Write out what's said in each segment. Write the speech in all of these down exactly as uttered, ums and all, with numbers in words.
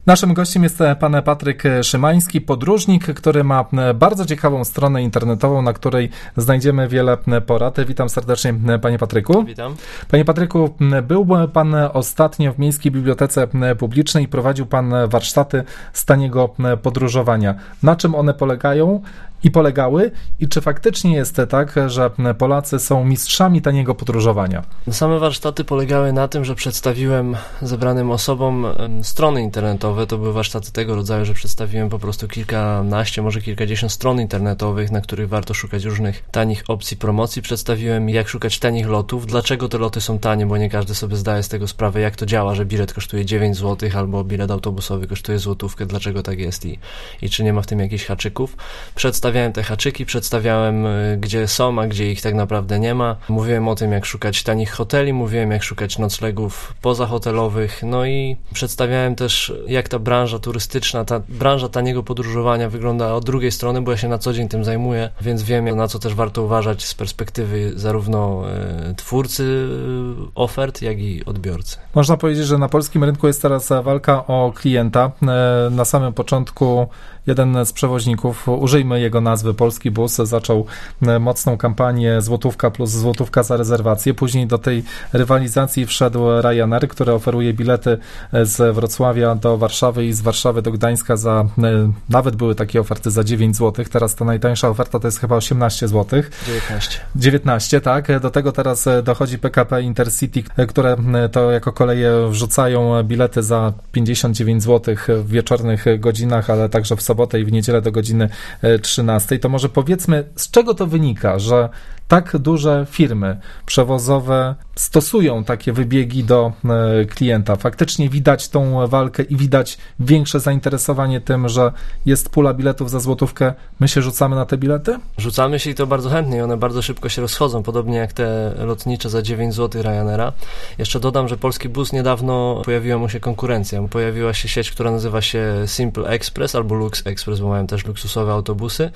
Naszym gościem jest pan Patryk Szymański, podróżnik, który ma bardzo ciekawą stronę internetową, na której znajdziemy wiele porad. Witam serdecznie, panie Patryku. Witam. Panie Patryku, był pan ostatnio w Miejskiej Bibliotece Publicznej i prowadził pan warsztaty z taniego podróżowania. Na czym one polegają i polegały? I czy faktycznie jest tak, że Polacy są mistrzami taniego podróżowania? Same warsztaty polegały na tym, że przedstawiłem zebranym osobom strony internetowe. To były warsztaty tego rodzaju, że przedstawiłem po prostu kilkanaście, może kilkadziesiąt stron internetowych, na których warto szukać różnych tanich opcji promocji. Przedstawiłem, jak szukać tanich lotów, dlaczego te loty są tanie, bo nie każdy sobie zdaje z tego sprawę, jak to działa, że bilet kosztuje dziewięć złotych albo bilet autobusowy kosztuje złotówkę, dlaczego tak jest i, i czy nie ma w tym jakichś haczyków. Przedstawiałem te haczyki, przedstawiałem, gdzie są, a gdzie ich tak naprawdę nie ma. Mówiłem o tym, jak szukać tanich hoteli, mówiłem, jak szukać noclegów pozahotelowych, no i przedstawiałem też, jak ta branża turystyczna, ta branża taniego podróżowania wygląda od drugiej strony, bo ja się na co dzień tym zajmuję, więc wiem, na co też warto uważać z perspektywy zarówno e, twórcy e, ofert, jak i odbiorcy. Można powiedzieć, że na polskim rynku jest teraz walka o klienta. E, na samym początku jeden z przewoźników, użyjmy jego nazwy, Polski Bus, zaczął mocną kampanię złotówka plus złotówka za rezerwację. Później do tej rywalizacji wszedł Ryanair, który oferuje bilety z Wrocławia do Warszawy i z Warszawy do Gdańska za, nawet były takie oferty za dziewięć złotych. Teraz ta najtańsza oferta to jest chyba osiemnaście złotych. dziewiętnaście. dziewiętnaście, tak. Do tego teraz dochodzi P K P Intercity, które to jako koleje wrzucają bilety za pięćdziesiąt dziewięć złotych w wieczornych godzinach, ale także w sobotę i w niedzielę do godziny trzynastej. To może powiedzmy, z czego to wynika, że tak duże firmy przewozowe stosują takie wybiegi do klienta. Faktycznie widać tą walkę i widać większe zainteresowanie tym, że jest pula biletów za złotówkę. My się rzucamy na te bilety? Rzucamy się i to bardzo chętnie i one bardzo szybko się rozchodzą, podobnie jak te lotnicze za dziewięć złotych Ryanaira. Jeszcze dodam, że Polski Bus niedawno pojawiła mu się konkurencja. Pojawiła się sieć, która nazywa się Simple Express albo Lux Express, bo mają też luksusowe autobusy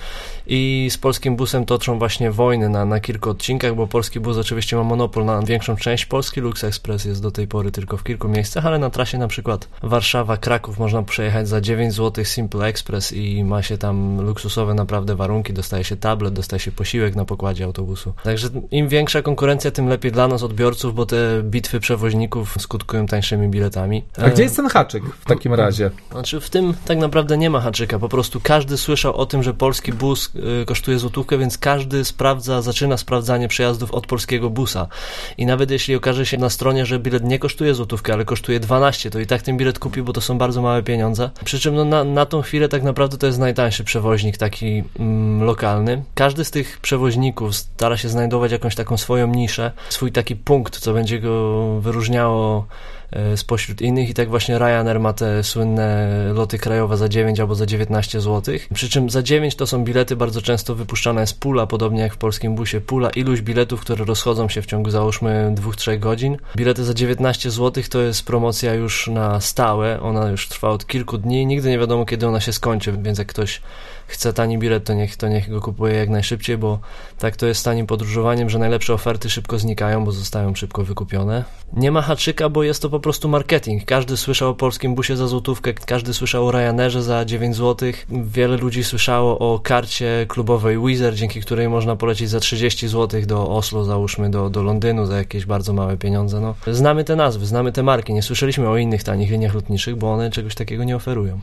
i z Polskim Busem toczą właśnie wojny na, na kilku odcinkach, bo Polski Bus oczywiście ma monopol na większą część Polski. Lux Express jest do tej pory tylko w kilku miejscach, ale na trasie na przykład Warszawa-Kraków można przejechać za dziewięć złotych Simple Express i ma się tam luksusowe naprawdę warunki, dostaje się tablet, dostaje się posiłek na pokładzie autobusu. Także im większa konkurencja, tym lepiej dla nas odbiorców, bo te bitwy przewoźników skutkują tańszymi biletami. A gdzie jest ten haczyk w takim razie? Znaczy w tym tak naprawdę nie ma haczyka, po prostu każdy słyszał o tym, że Polski Bus y, kosztuje złotówkę, więc każdy sprawdza, zaczyna sprawdzanie przejazdów od Polskiego Busa. I nawet jeśli okaże się na stronie, że bilet nie kosztuje złotówkę, ale kosztuje dwanaście, to i tak ten bilet kupi, bo to są bardzo małe pieniądze. Przy czym no, na, na tą chwilę tak naprawdę to jest najtańszy przewoźnik taki mm, lokalny. Każdy z tych przewoźników stara się znajdować jakąś taką swoją niszę, swój taki punkt, co będzie go wyróżniało spośród innych i tak właśnie Ryanair ma te słynne loty krajowe za dziewięć albo za dziewiętnaście złotych. Przy czym za dziewięć to są bilety, bardzo często wypuszczana jest pula, podobnie jak w Polskim Busie, pula iluś biletów, które rozchodzą się w ciągu załóżmy dwóch trzech godzin. Bilety za dziewiętnaście złotych to jest promocja już na stałe, ona już trwa od kilku dni, nigdy nie wiadomo kiedy ona się skończy, więc jak ktoś chce tani bilet, to niech, to niech go kupuje jak najszybciej, bo tak to jest z tanim podróżowaniem, że najlepsze oferty szybko znikają, bo zostają szybko wykupione. Nie ma haczyka, bo jest to po prostu marketing. Każdy słyszał o Polskim Busie za złotówkę, każdy słyszał o Ryanairze za dziewięć złotych. Wiele ludzi słyszało o karcie klubowej Wizz Air, dzięki której można polecieć za trzydzieści złotych do Oslo, załóżmy do, do Londynu za jakieś bardzo małe pieniądze. No, znamy te nazwy, znamy te marki, nie słyszeliśmy o innych tanich liniach lotniczych, bo one czegoś takiego nie oferują.